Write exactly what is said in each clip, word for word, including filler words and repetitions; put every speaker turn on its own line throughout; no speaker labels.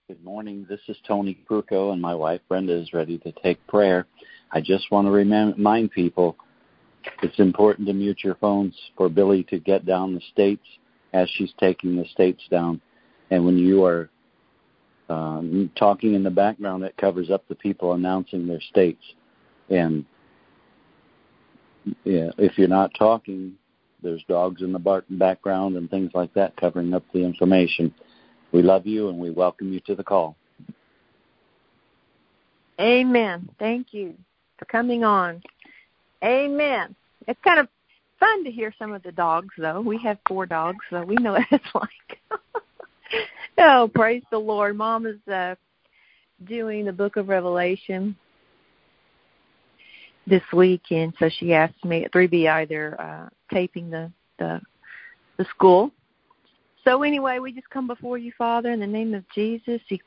Good morning. This is Tony Kruko, and my wife Brenda is ready to take prayer. I just want to remind people it's important to mute your phones for Billy to get down the states as she's taking the states down. And when you are um, talking in the background, it covers up the people announcing their states. And yeah, if you're not talking, there's dogs in the background and things like that covering up the information. We love you, and we welcome you to the call.
Amen. Thank you for coming on. Amen. It's kind of fun to hear some of the dogs, though. We have four dogs, so we know what it's like. Oh, praise the Lord. Mom is uh, doing the book of Revelation this week, and so she asked me at three B I, they're uh, taping the, the, the school. So anyway, we just come before you, Father, in the name of Jesus, through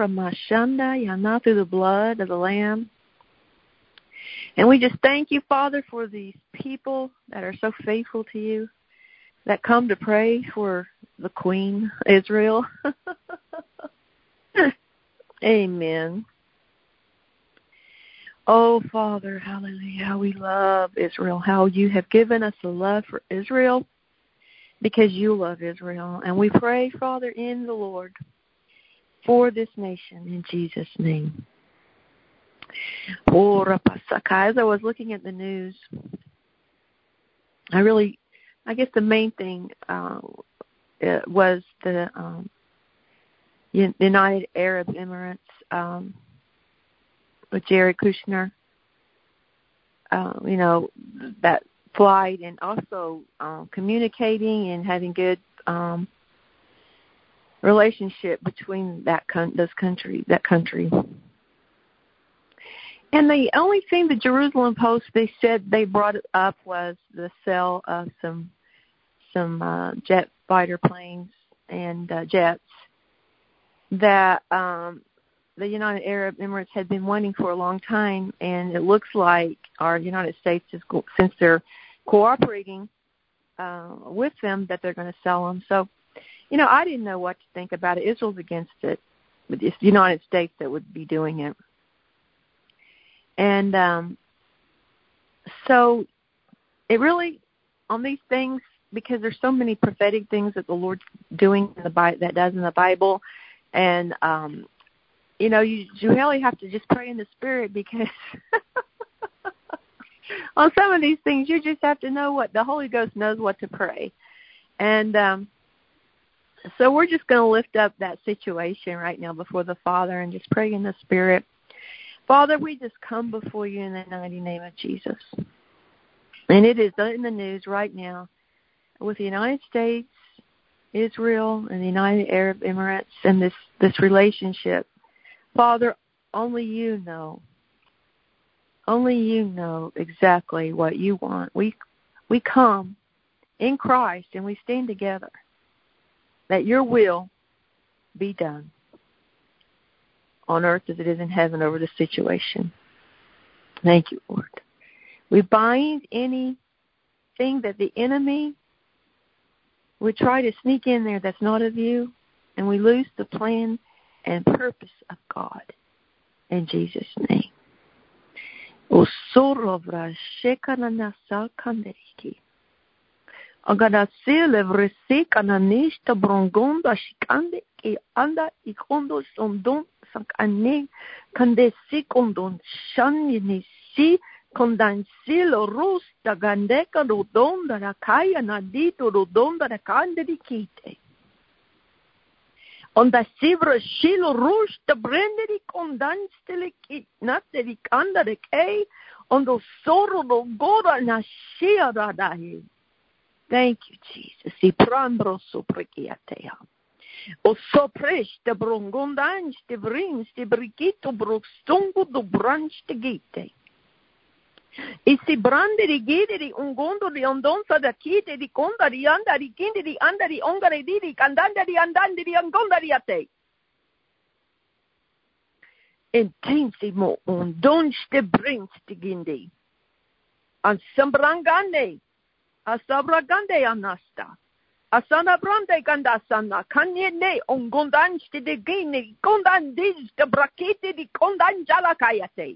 the blood of the Lamb. And we just thank you, Father, for these people that are so faithful to you, that come to pray for the Queen, Israel. Amen. Oh, Father, hallelujah, how we love Israel, how you have given us a love for Israel, because you love Israel. And we pray, Father, in the Lord, for this nation, in Jesus' name. As I was looking at the news, I really, I guess the main thing uh, was the um, United Arab Emirates um, with Jared Kushner, uh, you know, that flight, and also um, communicating and having good um, relationship between that con- those country, that country. And the only thing the Jerusalem Post, they said they brought it up was the sale of some some uh, jet fighter planes and uh, jets that um, the United Arab Emirates had been wanting for a long time, and it looks like our United States is, since they're cooperating uh, with them, that they're going to sell them. So, you know, I didn't know what to think about it. Israel's against it, but it's the United States that would be doing it. And um, so it really, on these things, because there's so many prophetic things that the Lord's doing in the Bi- that does in the Bible, and um, you know, you, you really have to just pray in the Spirit, because on some of these things you just have to know what the Holy Ghost knows what to pray. And um, so we're just going to lift up that situation right now before the Father and just pray in the Spirit. Father, we just come before you in the mighty name of Jesus. And it is in the news right now with the United States, Israel, and the United Arab Emirates, and this, this relationship. Father, only you know. Only you know exactly what you want. We we come in Christ and we stand together that your will be done on earth as it is in heaven over the situation. Thank you, Lord. We bind anything that the enemy would try to sneak in there that's not of you, and we lose the plan and purpose of God in Jesus' name. Osorovra shekananasa kanderiki. Agadasile vresekananista brongonda shikande ki anda ikondo sondon sakane kandesi kondon shanini si kondansilo rusta gandeka rodonda rakaya nadito rodonda rakandikite. On the silver shilo rush the branded condanstele nateri kanda de kay on the soro do gora na shia radahi. Thank you, Jesus. Si prambro soprekiatea. O sopresh the brongondans the brins the brigito brokstongo do branch the gite. E si brande di gide di ungondo di ondonza da kite di conda di anda di kinde di anda di ongare di di candanda di andandi di angonda di ate. Intensimo un donste brings di gindi. An sambrangande, a sabragande anasta. Asana brande gandasana kanyene on gondanste de gine gondandis de brakete di kondanjala kayate.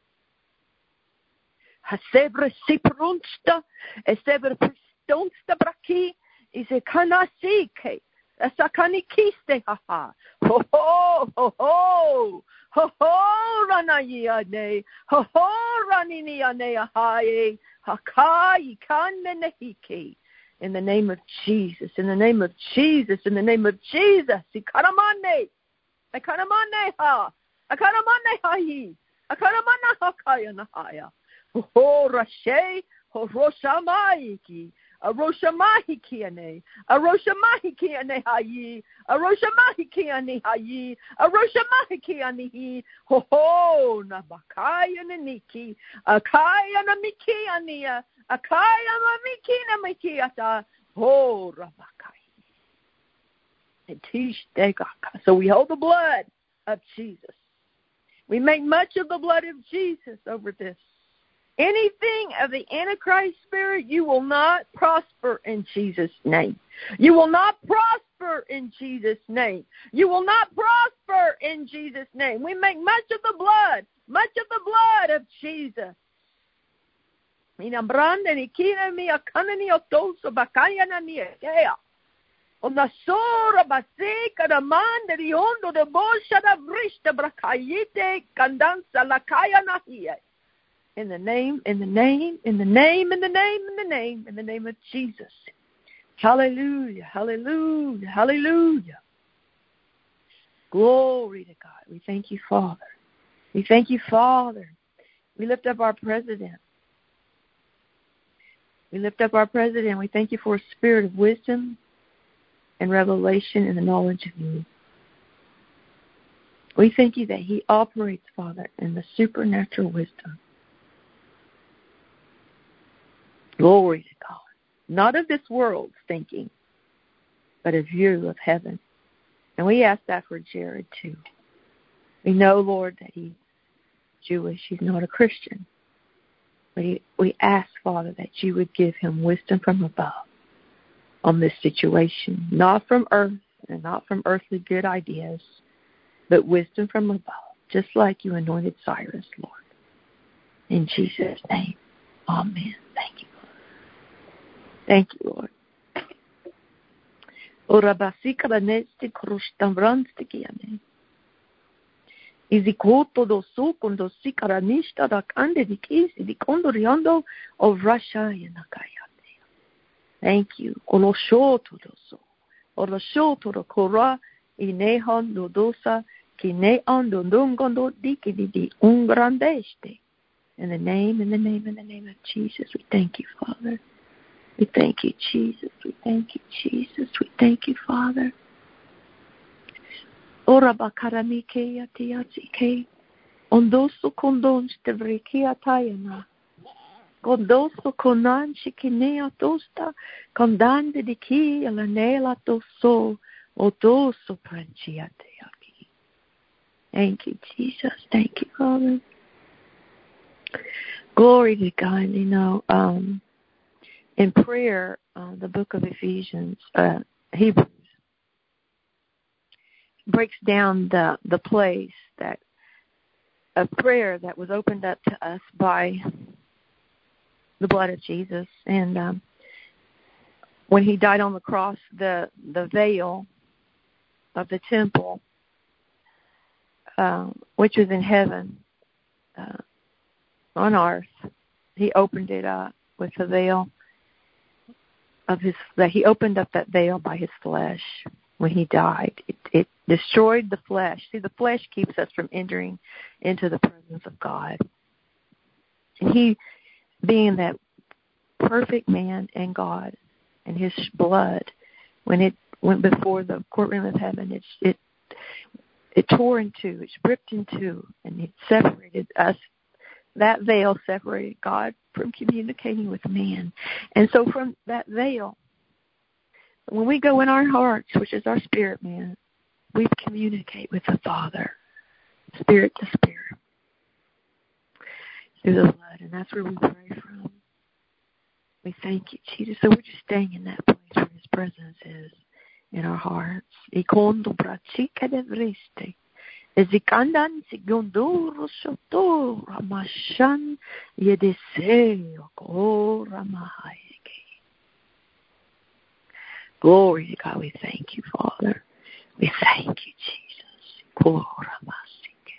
Hasebre siprunsta, esebre pristonsta braki, is a kanasike, a sakanikiste haha. Ho ho ho ho ho ho ranayane, ho ho raniniane haye, hakai kanenehike. In the name of Jesus, in the name of Jesus, in the name of Jesus, ikaramane, ikaramane ha, ikaramane hayi, ikaramana hakaya nahaya. Ho rashe, ho roshamaiki, a roshamahiki ane, a roshamahiki ane hayi, a roshamahiki ane hayi, a roshamahiki ane ho ho nabakaya naniki, a kaya namiki ania. Akaya mamikina mikiata ho rabakai. So we hold the blood of Jesus. We make much of the blood of Jesus over this. Anything of the Antichrist spirit, you will not prosper in Jesus' name. You will not prosper in Jesus' name. You will not prosper in Jesus' name. We make much of the blood, much of the blood of Jesus. Minambrande ni kina mi akanani otoso bakaya na ni ekea. Onasora basika da mande di ondo de bosha da vrishta brakayite kandansa lakaya na hiye. In the name, in the name, in the name, in the name, in the name, in the name of Jesus. Hallelujah, hallelujah, hallelujah. Glory to God. We thank you, Father. We thank you, Father. We lift up our president. We lift up our president. We thank you for a spirit of wisdom and revelation and the knowledge of you. We thank you that he operates, Father, in the supernatural wisdom. Glory to God. Not of this world's thinking, but of you, of heaven. And we ask that for Jared, too. We know, Lord, that he's Jewish. He's not a Christian. We, we ask, Father, that you would give him wisdom from above on this situation, not from earth and not from earthly good ideas, but wisdom from above, just like you anointed Cyrus, Lord. In Jesus' name, amen. Thank you, Lord. Thank you, Lord. Izikoto do su kondo sikaranista da kande di kisi di kondoriando of Russia yanakayate. Thank you. Oloshoto do so. Oloshoto do kora inehon do dosa kine ando dungondo diki di ungrandeste. In the name, in the name, in the name of Jesus, we thank you, Father. We thank you, Jesus. We thank you, Jesus. We thank you, Father. Ora bakaramike yatiatike. Ondoso kondon stevriki atayana. Kondoso konan shikinea tosta. Kondande di ki alanela toso. Otoso pranchiateaki. Thank you, Jesus. Thank you, Father. Glory to God. You know, um, in prayer, uh, the book of Ephesians, uh, Hebrews, breaks down the, the place that a prayer that was opened up to us by the blood of Jesus. And um, when he died on the cross, the, the veil of the temple, uh, which was in heaven, uh, on earth, he opened it up with the veil of his, that he opened up that veil by his flesh. When he died, it, it destroyed the flesh. See, the flesh keeps us from entering into the presence of God. And he, being that perfect man and God, and his blood, when it went before the courtroom of heaven, it it it tore in two, it ripped in two, and it separated us. That veil separated God from communicating with man. And so from that veil, when we go in our hearts, which is our spirit man, we communicate with the Father, spirit to spirit, through the blood. And that's where we pray from. We thank you, Jesus. So we're just staying in that place where his presence is in our hearts. Ikondo brachika de vriste. Ezikandan sigunduro shoto ramashan yedeseo kora mahayeke. Glory to God. We thank you, Father. We thank you, Jesus. Kora masike.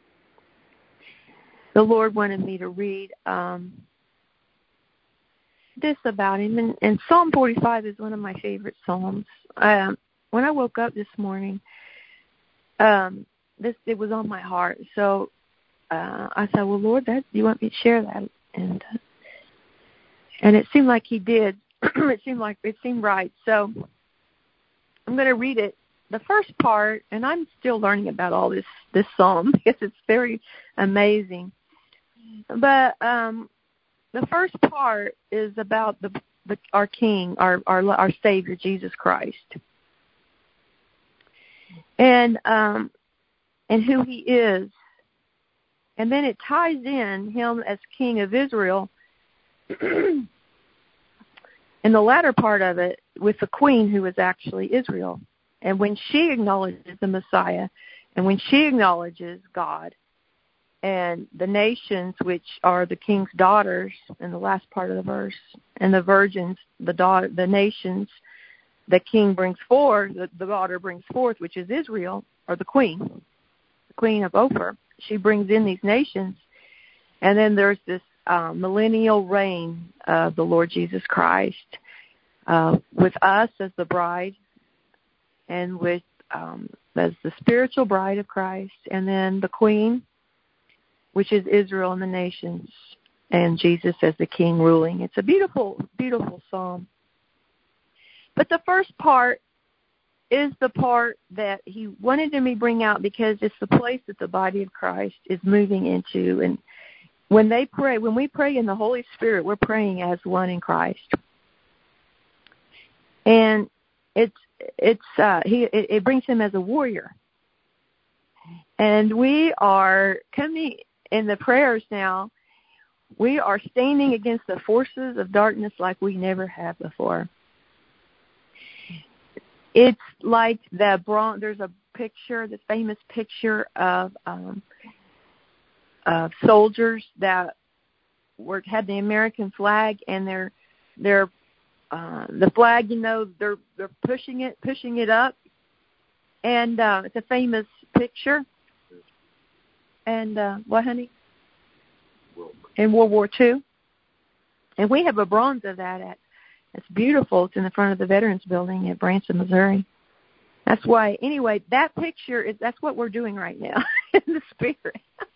The Lord wanted me to read um, this about him. And, and Psalm forty-five is one of my favorite psalms. Um, when I woke up this morning, um, this it was on my heart. So uh, I said, well, Lord, that you want me to share that? And uh, and it seemed like he did. it seemed like it seemed right. So I'm going to read it. The first part, and I'm still learning about all this, this psalm because it's very amazing. But um, the first part is about the, the our King, our, our our Savior, Jesus Christ, and um, and who He is, and then it ties in Him as King of Israel, in the latter part of it with the Queen who is actually Israel, and when she acknowledges the Messiah, and when she acknowledges God. And the nations, which are the king's daughters, in the last part of the verse, and the virgins, the daughter, the nations, the king brings forth, the, the daughter brings forth, which is Israel, or the queen, the queen of Ophir. She brings in these nations, and then there's this uh, millennial reign of the Lord Jesus Christ uh, with us as the bride, and with um, as the spiritual bride of Christ, and then the queen, which is Israel and the nations, and Jesus as the king ruling. It's a beautiful, beautiful psalm. But the first part is the part that he wanted me to bring out because it's the place that the body of Christ is moving into. And when they pray, when we pray in the Holy Spirit, we're praying as one in Christ. And it's it's uh, he it, it brings him as a warrior. And we are coming in the prayers now, we are standing against the forces of darkness like we never have before. It's like the bronze, there's a picture, the famous picture of um, of soldiers that were had the American flag, and they're they're uh, the flag, you know, they're they're pushing it, pushing it up, and uh, it's a famous picture. And uh, what, honey? In World War Two. And we have a bronze of that. At, it's beautiful. It's in the front of the Veterans Building at Branson, Missouri. That's why, anyway, that picture, is that's what we're doing right now in the spirit.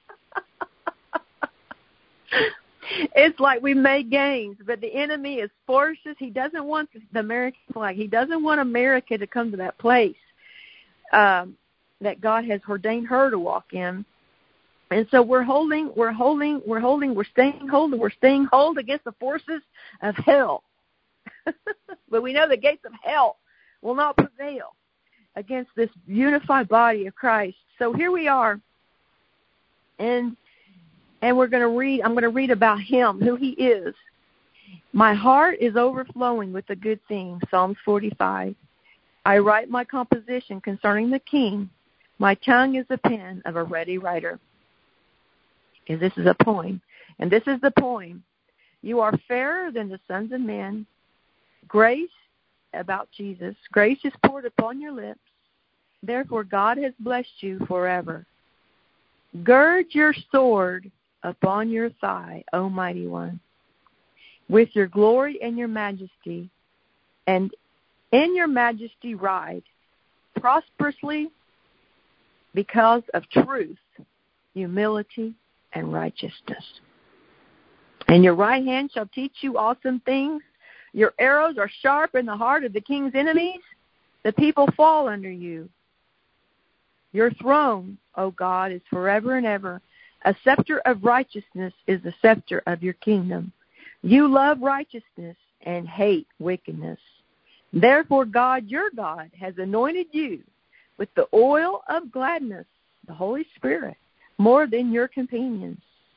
It's like we made gains, but the enemy is forces. He doesn't want the American flag. He doesn't want America to come to that place um, that God has ordained her to walk in. And so we're holding, we're holding, we're holding, we're staying hold, we're staying hold against the forces of hell. But we know the gates of hell will not prevail against this unified body of Christ. So here we are, and and we're going to read, I'm going to read about him, who he is. My heart is overflowing with a good thing, Psalms forty-five. I write my composition concerning the king. My tongue is the pen of a ready writer. And this is a poem. And this is the poem. You are fairer than the sons of men. Grace about Jesus. Grace is poured upon your lips. Therefore God has blessed you forever. Gird your sword upon your thigh, O mighty one, with your glory and your majesty, and in your majesty ride prosperously because of truth, humility, and righteousness. And your right hand shall teach you awesome things. Your arrows are sharp in the heart of the king's enemies. The people fall under you. Your throne, O God, is forever and ever. A scepter of righteousness is the scepter of your kingdom. You love righteousness and hate wickedness. Therefore God, your God, has anointed you with the oil of gladness, the Holy Spirit, more than your companions.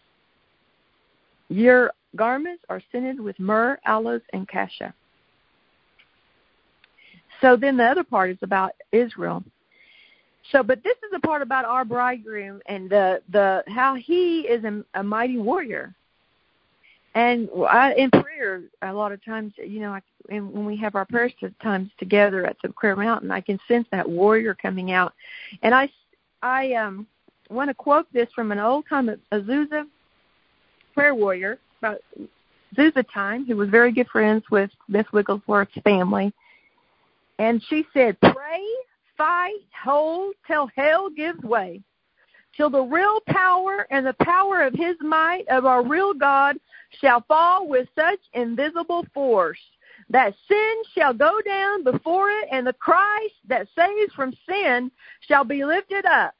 Your garments are scented with myrrh, aloes, and cassia. So then the other part is about Israel. So, but this is a part about our bridegroom and the, the how he is a, a mighty warrior. And I, in prayer, a lot of times, you know, I, and when we have our prayer times together at the Prayer Mountain, I can sense that warrior coming out. And I, I um, want to quote this from an old-time Azusa prayer warrior about Azusa time, who was very good friends with Beth Wigglesworth's family. And she said, pray, fight, hold, till hell gives way, till the real power and the power of his might of our real God shall fall with such invisible force that sin shall go down before it, and the Christ that saves from sin shall be lifted up.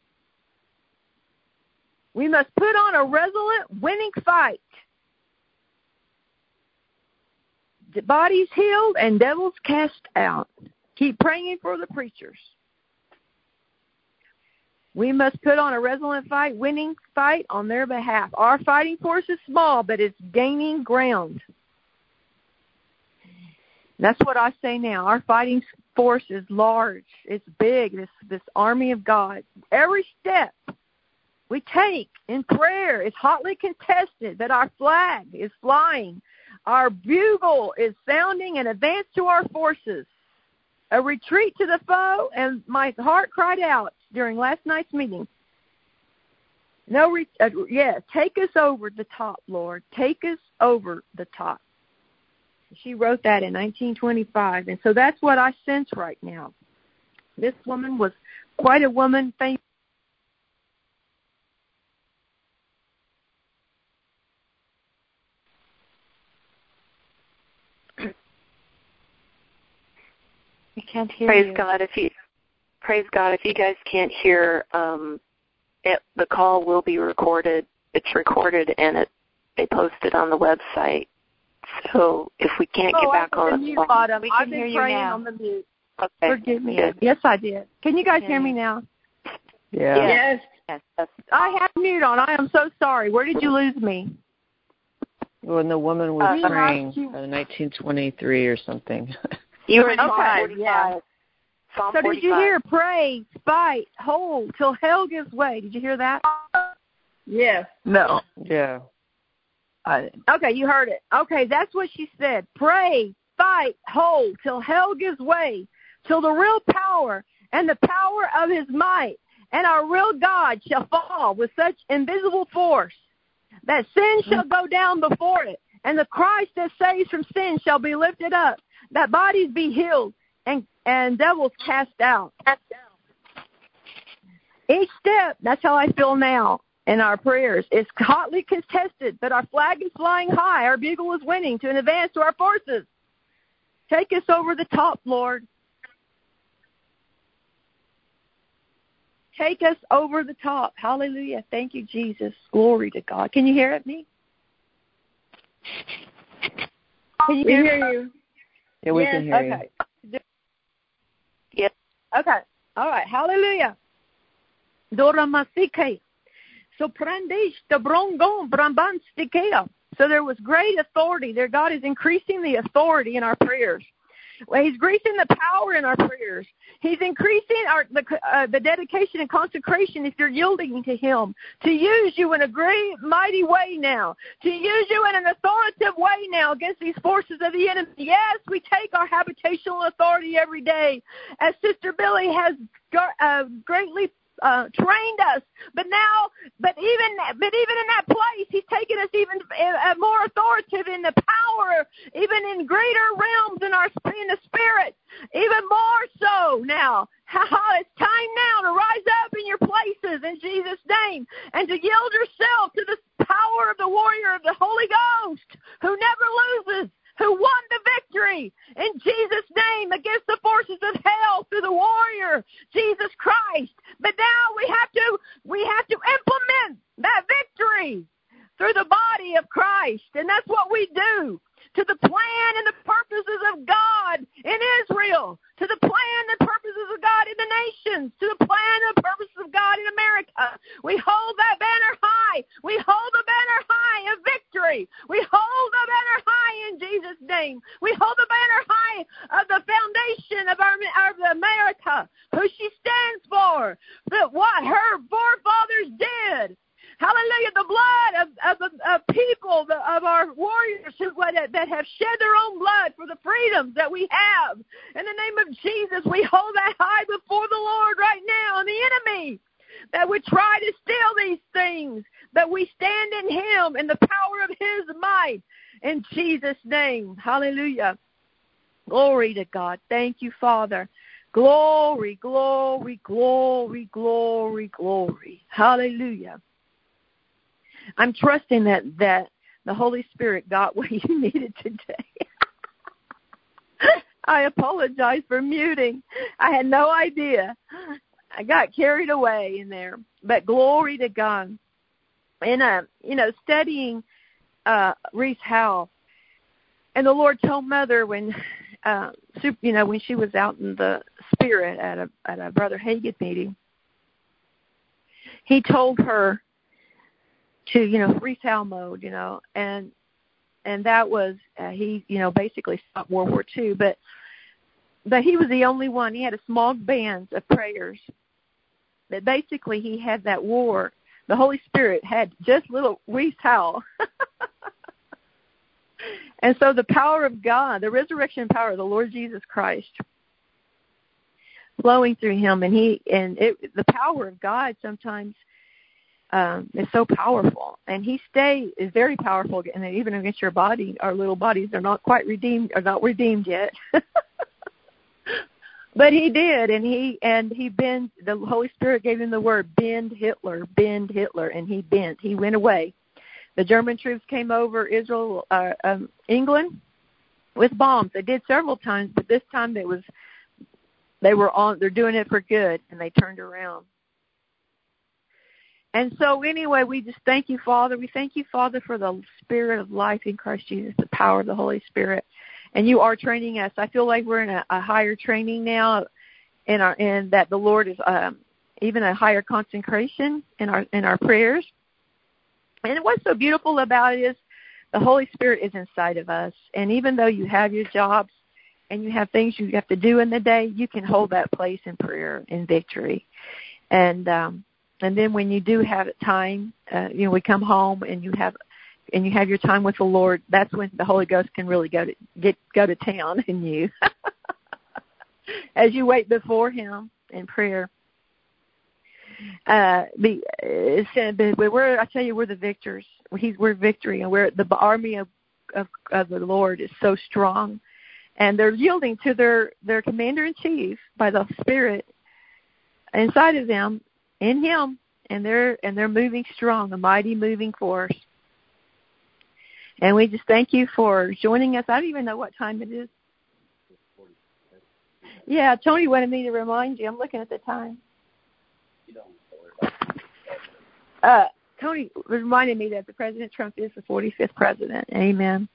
We must put on a resolute winning fight. The body's healed and devils cast out. Keep praying for the preachers. We must put on a resolute fight, winning fight on their behalf. Our fighting force is small, but it's gaining ground. That's what I say now. Our fighting force is large. It's big, this, this army of God. Every step we take in prayer is hotly contested, that our flag is flying. Our bugle is sounding an advance to our forces. A retreat to the foe, and my heart cried out during last night's meeting. No, re- uh, yeah, take us over the top, Lord. Take us over the top. She wrote that in nineteen twenty-five, and so that's what I sense right now. This woman was quite a woman, famous.
We can't hear praise you. God if you praise God if you guys can't hear. Um, it, the call will be recorded. It's recorded and it they post it on the website. So if we can't
oh,
get back
on
the
mute
phone,
bottom.
we
I've
can
been
hear you
praying
now.
On the mute.
Okay.
Forgive me.
Good.
Yes, I did. Can you guys
okay.
hear me now?
Yeah.
Yes.
yes. yes.
I have mute on. I am so sorry. Where did you lose me?
When the woman was
uh,
praying, uh, nineteen twenty-three or something.
You were in
okay,
Psalm forty-five.
Yeah.
Psalm
so
forty-five.
Did you hear pray, fight, hold, till hell gives way? Did you hear that?
Yes.
No. Yeah.
I, okay, you heard it. Okay, that's what she said. Pray, fight, hold, till hell gives way, till the real power and the power of his might and our real God shall fall with such invisible force that sin shall go down before it, and the Christ that saves from sin shall be lifted up, that bodies be healed and, and devils cast out. Each step, that's how I feel now in our prayers. It's hotly contested, but our flag is flying high. Our bugle is winning to an advance to our forces. Take us over the top, Lord. Take us over the top. Hallelujah. Thank you, Jesus. Glory to God. Can you hear it, me? Can you
we
hear,
hear you?
Yeah, we
yes,
can hear
okay.
you.
Yes.
Okay. All right. Hallelujah. Dora masike. So prandish the brongon brambanstikea. So there was great authority there. God is increasing the authority in our prayers. Well, he's increasing the power in our prayers. He's increasing our the, uh, the dedication and consecration if you're yielding to him, to use you in a great, mighty way now, to use you in an authoritative way now against these forces of the enemy. Yes, we take our habitational authority every day, as Sister Billy has uh, greatly Uh, trained us, but now, but even, but even in that place, he's taken us even uh, more authoritative in the power, even in greater realms in our in the spirit, even more so now. It's time now to rise up in your places in Jesus' name and to yield yourself to the power of the warrior of the Holy Ghost, who never loses, who won the victory in Jesus' name against the forces of hell through the warrior, Jesus Christ. But now we have to, we have to implement that victory through the body of Christ. And that's what we do to the plan and the purposes of God in Israel, to the plan and purposes of God in the nations, to the plan and purposes of God in America. We hold that banner high. We hold the banner high of victory. We hold the banner high in Jesus' name. We hold the banner high of the foundation that what her forefathers did. Hallelujah. The blood of, of, of people, the, of our warriors who, that, that have shed their own blood for the freedoms that we have. In the name of Jesus, we hold that high before the Lord right now. And the enemy that would try to steal these things, that we stand in Him in the power of His might. In Jesus' name. Hallelujah. Glory to God. Thank you, Father. Glory, glory, glory, glory, glory. Hallelujah. I'm trusting that, that the Holy Spirit got what you needed today. I apologize for muting. I had no idea. I got carried away in there. But glory to God. And, uh, you know, studying uh, Reese Howell, and the Lord told Mother when, uh, you know, when she was out in the Spirit at a at a Brother Hagin meeting, He told her to, you know, Reese Howell mode, you know, and and that was uh, he, you know, basically stopped World War Two, but but he was the only one. He had a small band of prayers. That basically he had that war. The Holy Spirit had just little Reese Howell. And so the power of God, the resurrection power of the Lord Jesus Christ, flowing through him, and he and it, the power of God sometimes um, is so powerful, and He stay is very powerful, and even against your body, our little bodies are not quite redeemed, are not redeemed yet. But He did, and he and he bent. The Holy Spirit gave him the word, bend Hitler, bend Hitler, and he bent. He went away. The German troops came over Israel, uh, um, England, with bombs. They did several times, but this time it was they were on. They're doing it for good, and they turned around. And so, anyway, we just thank you, Father. We thank you, Father, for the Spirit of life in Christ Jesus, the power of the Holy Spirit. And you are training us. I feel like we're in a, a higher training now, in our and that the Lord is um, even a higher concentration in our in our prayers. And what's so beautiful about it is the Holy Spirit is inside of us. And even though you have your jobs and you have things you have to do in the day, you can hold that place in prayer in victory. And um, and then when you do have time, uh, you know, we come home and you have and you have your time with the Lord. That's when the Holy Ghost can really go to get go to town in you as you wait before Him in prayer. Uh, the it said that we're I tell you we're the victors. He's we're victory, and we're the army of, of of the Lord is so strong, and they're yielding to their their commander in chief by the Spirit inside of them, in Him, and they're and they're moving strong, a mighty moving force. And we just thank you for joining us. I don't even know what time it is. Yeah, Tony wanted me to remind you. I'm looking at the time. Uh, Tony reminded me that the President Trump is the forty-fifth president. Amen.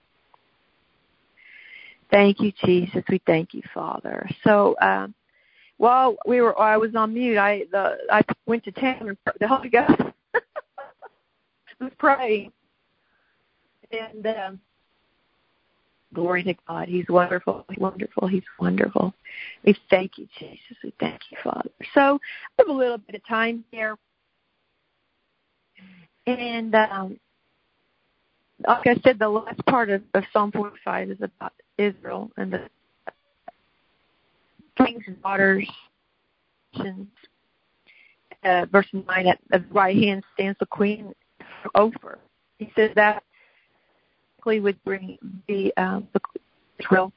Thank you, Jesus. We thank you, Father. So um, while we were, I was on mute. I the I went to town and the Holy Ghost was praying, and um, glory to God. He's wonderful. He's wonderful. He's wonderful. We thank you, Jesus. We thank you, Father. So we have a little bit of time here. And um, like I said, the last part of, of Psalm forty-five is about Israel and the kings and daughters. Uh, verse nine, at the right hand stands the queen Ophir. He says that would bring the, uh, the Israel.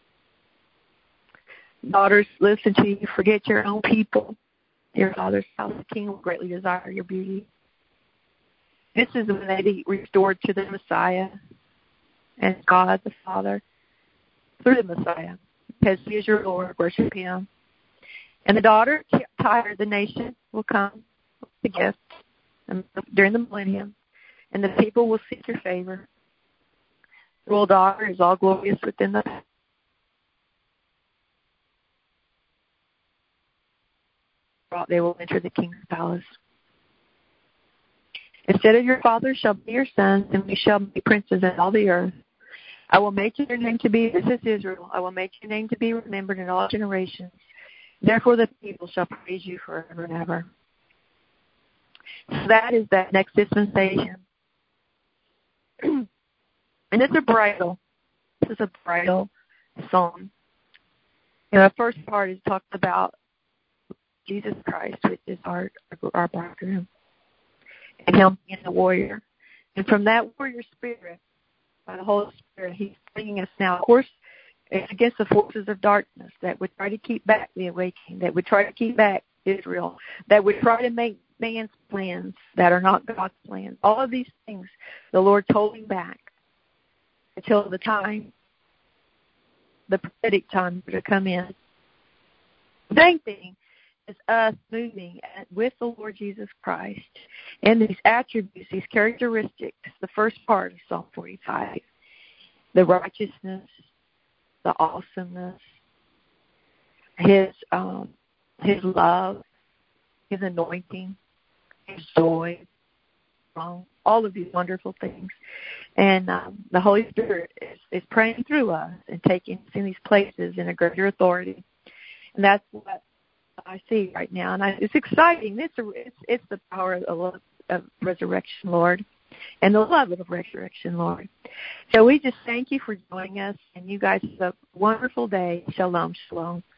Daughters, listen to you. Forget your own people. Your father's house, the king will greatly desire your beauty. This is when they be restored to the Messiah and God the Father through the Messiah, because He is your Lord. Worship Him. And the daughter, Tyre, the nation, will come with the gift during the millennium, and the people will seek your favor. The royal daughter is all glorious within the they will enter the king's palace. Instead of your fathers shall be your sons, and we shall be princes in all the earth. I will make your name to be, this is Israel, I will make your name to be remembered in all generations. Therefore the people shall praise you forever and ever. So that is that next dispensation. And it's a bridal. This is a bridal song. You know, the first part is talks about Jesus Christ, which is our our bridegroom, and him being the warrior. And from that warrior spirit, by the Holy Spirit, he's bringing us now, of course, against the forces of darkness that would try to keep back the awakening, that would try to keep back Israel, that would try to make man's plans that are not God's plans. All of these things, the Lord's holding back until the time, the prophetic time to come in. The same thing is us moving with the Lord Jesus Christ and these attributes, these characteristics, the first part of Psalm forty-five, the righteousness, the awesomeness, his um, his love, his anointing, his joy, all of these wonderful things. And um, the Holy Spirit is, is praying through us and taking us in these places in a greater authority. And that's what I see right now. And I, it's exciting. It's, a, it's it's the power of, of resurrection, Lord, and the love of resurrection, Lord. So we just thank you for joining us, and you guys have a wonderful day. Shalom, shalom.